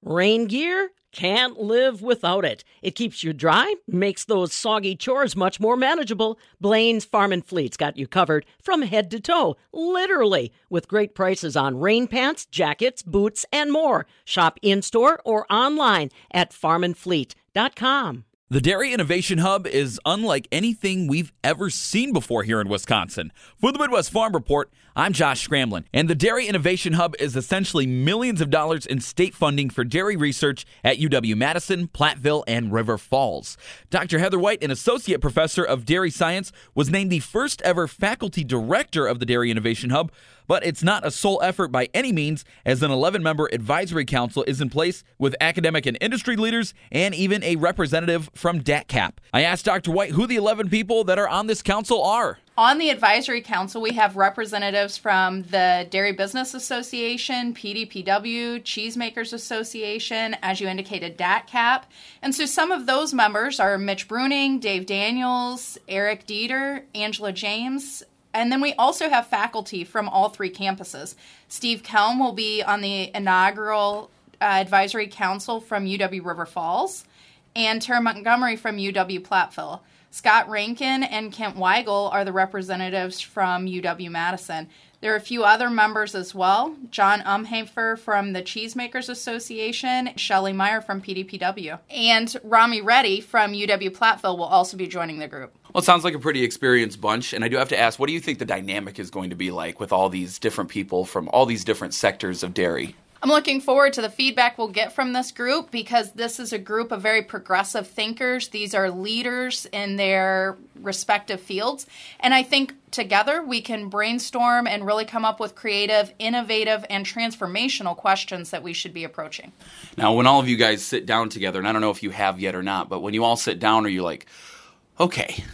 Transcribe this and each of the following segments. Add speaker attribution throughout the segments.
Speaker 1: Rain gear? Can't live without it. It keeps you dry, makes those soggy chores much more manageable. Blaine's Farm and Fleet's got you covered from head to toe, literally, with great prices on rain pants, jackets, boots, and more. Shop in-store or online at farmandfleet.com.
Speaker 2: The Dairy Innovation Hub is unlike anything we've ever seen before here in Wisconsin. For the Midwest Farm Report, I'm Josh Scramlin, and the Dairy Innovation Hub is essentially millions of dollars in state funding for dairy research at UW-Madison, Platteville, and River Falls. Dr. Heather White, an associate professor of dairy science, was named the first ever faculty director of the Dairy Innovation Hub, but it's not a sole effort by any means, as an 11-member advisory council is in place with academic and industry leaders and even a representative from DATCAP. I asked Dr. White who the 11 people that are on this council are.
Speaker 3: On the advisory council, we have representatives from the Dairy Business Association, PDPW, Cheesemakers Association, as you indicated, DATCAP. And so some of those members are Mitch Bruning, Dave Daniels, Eric Dieter, Angela James. And then we also have faculty from all three campuses. Steve Kelm will be on the inaugural advisory council from UW River Falls, and Tara Montgomery from UW Platteville. Scott Rankin and Kent Weigel are the representatives from UW-Madison. There are a few other members as well. John Umhafer from the Cheesemakers Association, Shelley Meyer from PDPW, and Rami Reddy from UW-Platteville will also be joining the group.
Speaker 4: Well, it sounds like a pretty experienced bunch, and I do have to ask, what do you think the dynamic is going to be like with all these different people from all these different sectors of dairy?
Speaker 3: I'm looking forward to the feedback we'll get from this group because this is a group of very progressive thinkers. These are leaders in their respective fields. And I think together we can brainstorm and really come up with creative, innovative, and transformational questions that we should be approaching.
Speaker 4: Now, when all of you guys sit down together, and I don't know if you have yet or not, but when you all sit down, are you like, okay,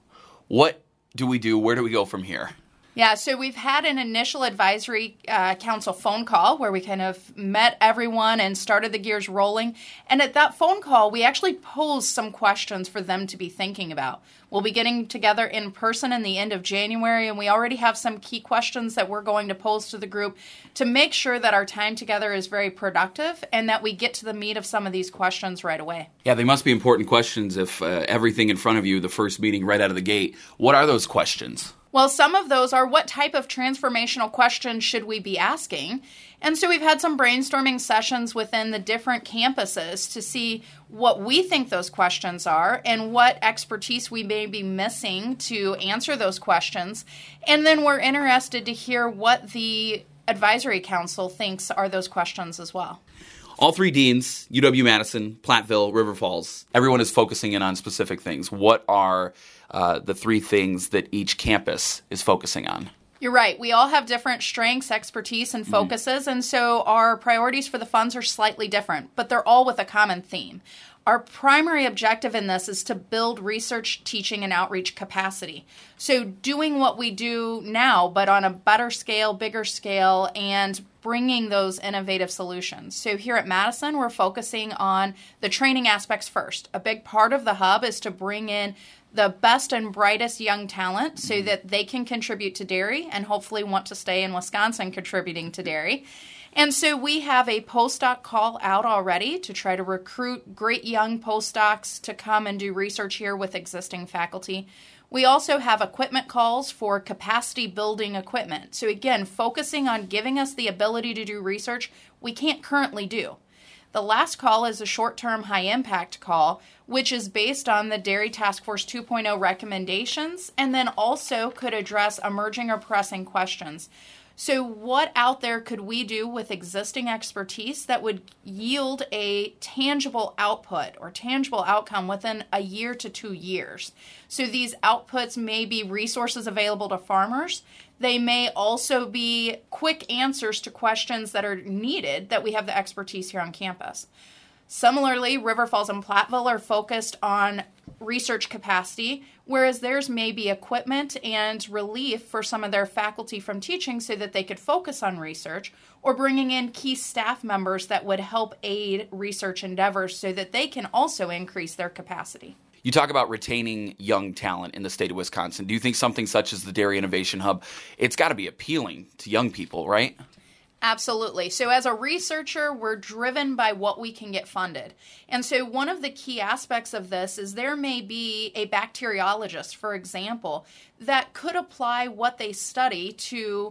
Speaker 4: what do we do? Where do we go from here?
Speaker 3: Yeah, so we've had an initial advisory council phone call where we kind of met everyone and started the gears rolling. And at that phone call, we actually posed some questions for them to be thinking about. We'll be getting together in person in the end of January, and we already have some key questions that we're going to pose to the group to make sure that our time together is very productive and that we get to the meat of some of these questions right away.
Speaker 4: Yeah, they must be important questions if everything in front of you, the first meeting right out of the gate. What are those questions?
Speaker 3: Well, some of those are what type of transformational questions should we be asking? And so we've had some brainstorming sessions within the different campuses to see what we think those questions are and what expertise we may be missing to answer those questions. And then we're interested to hear what the advisory council thinks are those questions as well.
Speaker 4: All three deans, UW-Madison, Platteville, River Falls, everyone is focusing in on specific things. What are the three things that each campus is focusing on?
Speaker 3: You're right. We all have different strengths, expertise, and focuses, and so our priorities for the funds are slightly different, but they're all with a common theme. Our primary objective in this is to build research, teaching, and outreach capacity. So doing what we do now, but on a better scale, bigger scale, and bringing those innovative solutions. So here at Madison, we're focusing on the training aspects first. A big part of the hub is to bring in the best and brightest young talent so that they can contribute to dairy and hopefully want to stay in Wisconsin contributing to dairy. And so we have a postdoc call out already to try to recruit great young postdocs to come and do research here with existing faculty. We also have equipment calls for capacity building equipment. So again, focusing on giving us the ability to do research we can't currently do. The last call is a short-term high-impact call, which is based on the Dairy Task Force 2.0 recommendations and then also could address emerging or pressing questions. So what out there could we do with existing expertise that would yield a tangible output or tangible outcome within a year to 2 years? So these outputs may be resources available to farmers. They may also be quick answers to questions that are needed that we have the expertise here on campus. Similarly, River Falls and Platteville are focused on research capacity, whereas theirs may be equipment and relief for some of their faculty from teaching so that they could focus on research, or bringing in key staff members that would help aid research endeavors so that they can also increase their capacity.
Speaker 4: You talk about retaining young talent in the state of Wisconsin. Do you think something such as the Dairy Innovation Hub, it's got to be appealing to young people, right?
Speaker 3: Absolutely. So as a researcher, we're driven by what we can get funded. And so one of the key aspects of this is there may be a bacteriologist, for example, that could apply what they study to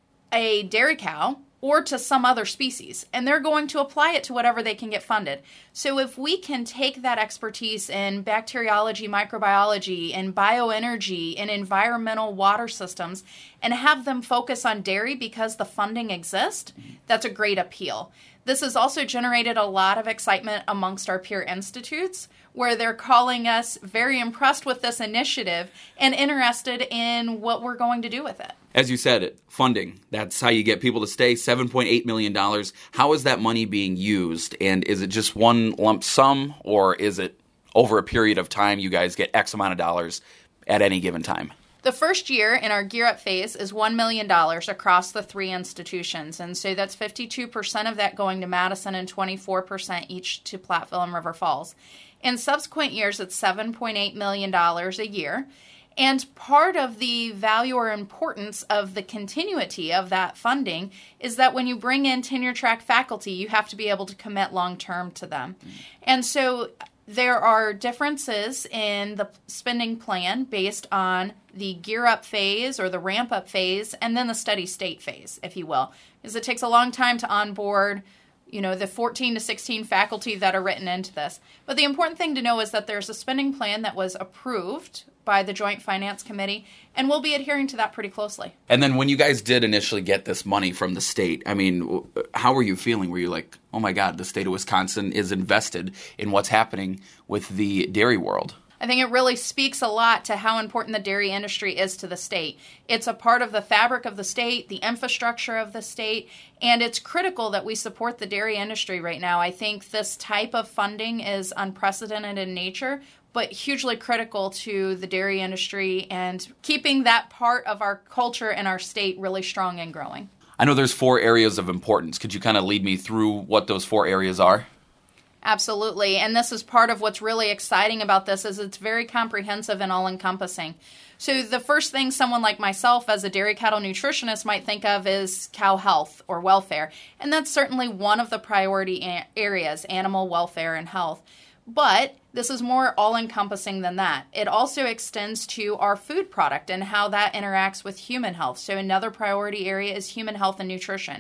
Speaker 3: a dairy cow or to some other species, and they're going to apply it to whatever they can get funded. So if we can take that expertise in bacteriology, microbiology, and bioenergy, and environmental water systems, and have them focus on dairy because the funding exists, that's a great appeal. This has also generated a lot of excitement amongst our peer institutes, where they're calling us very impressed with this initiative and interested in what we're going to do with it.
Speaker 4: As you said, funding, that's how you get people to stay, $7.8 million. How is that money being used? And is it just one lump sum, or is it over a period of time you guys get X amount of dollars at any given time?
Speaker 3: The first year in our Gear Up phase is $1 million across the three institutions. And so that's 52% of that going to Madison and 24% each to Platteville and River Falls. In subsequent years, it's $7.8 million a year. And part of the value or importance of the continuity of that funding is that when you bring in tenure-track faculty, you have to be able to commit long-term to them. And so there are differences in the spending plan based on the Gear Up phase or the Ramp Up phase and then the Steady State phase, if you will, because it takes a long time to onboard the 14 to 16 faculty that are written into this. But the important thing to know is that there's a spending plan that was approved by the Joint Finance Committee, and we'll be adhering to that pretty closely.
Speaker 4: And then when you guys did initially get this money from the state, I mean, how were you feeling? Were you like, oh my God, the state of Wisconsin is invested in what's happening with the dairy world?
Speaker 3: I think it really speaks a lot to how important the dairy industry is to the state. It's a part of the fabric of the state, the infrastructure of the state, and it's critical that we support the dairy industry right now. I think this type of funding is unprecedented in nature, but hugely critical to the dairy industry and keeping that part of our culture and our state really strong and growing.
Speaker 4: I know there's 4 areas of importance. Could you kind of lead me through what those 4 areas are?
Speaker 3: Absolutely. And this is part of what's really exciting about this is it's very comprehensive and all-encompassing. So the first thing someone like myself as a dairy cattle nutritionist might think of is cow health or welfare. And that's certainly one of the priority areas, animal welfare and health. But this is more all-encompassing than that. It also extends to our food product and how that interacts with human health. So another priority area is human health and nutrition.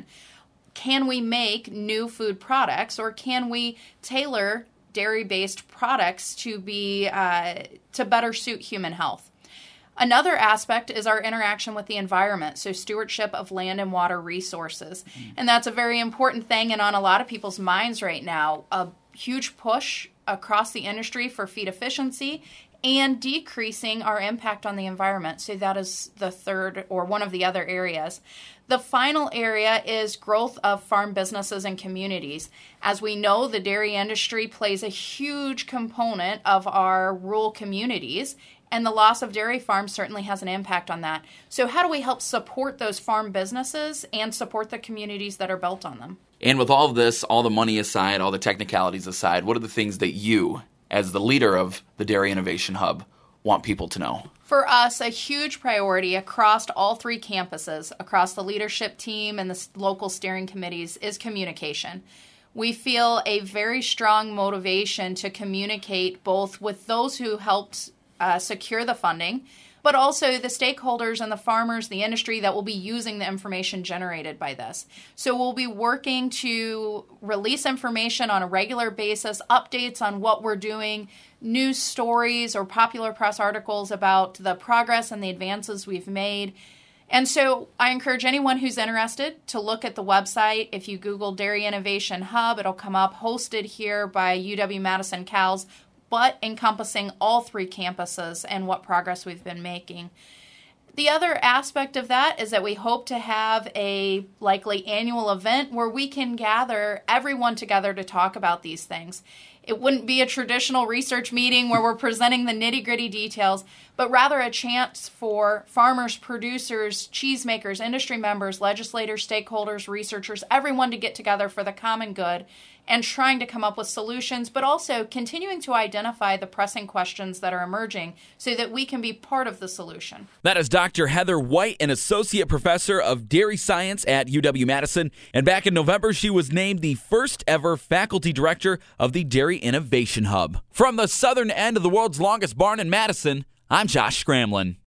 Speaker 3: Can we make new food products, or can we tailor dairy-based products to be to better suit human health? Another aspect is our interaction with the environment, so stewardship of land and water resources. And that's a very important thing and on a lot of people's minds right now. A huge push across the industry for feed efficiency and decreasing our impact on the environment. So that is the third or one of the other areas. The final area is growth of farm businesses and communities. As we know, the dairy industry plays a huge component of our rural communities, and the loss of dairy farms certainly has an impact on that. So how do we help support those farm businesses and support the communities that are built on them?
Speaker 4: And with all of this, all the money aside, all the technicalities aside, what are the things that you, as the leader of the Dairy Innovation Hub, want people to know?
Speaker 3: For us, a huge priority across all 3 campuses, across the leadership team and the local steering committees, is communication. We feel a very strong motivation to communicate both with those who helped secure the funding, but also the stakeholders and the farmers, the industry that will be using the information generated by this. So we'll be working to release information on a regular basis, updates on what we're doing, news stories or popular press articles about the progress and the advances we've made. And so I encourage anyone who's interested to look at the website. If you Google Dairy Innovation Hub, it'll come up, hosted here by UW-Madison Cows, but encompassing all 3 campuses and what progress we've been making. The other aspect of that is that we hope to have a likely annual event where we can gather everyone together to talk about these things. It wouldn't be a traditional research meeting where we're presenting the nitty-gritty details, but rather a chance for farmers, producers, cheesemakers, industry members, legislators, stakeholders, researchers, everyone to get together for the common good and trying to come up with solutions, but also continuing to identify the pressing questions that are emerging so that we can be part of the solution.
Speaker 2: That is Dr. Heather White, an associate professor of dairy science at UW-Madison. And back in November, she was named the first ever faculty director of the Dairy Innovation Hub. From the southern end of the world's longest barn in Madison, I'm Josh Scramlin.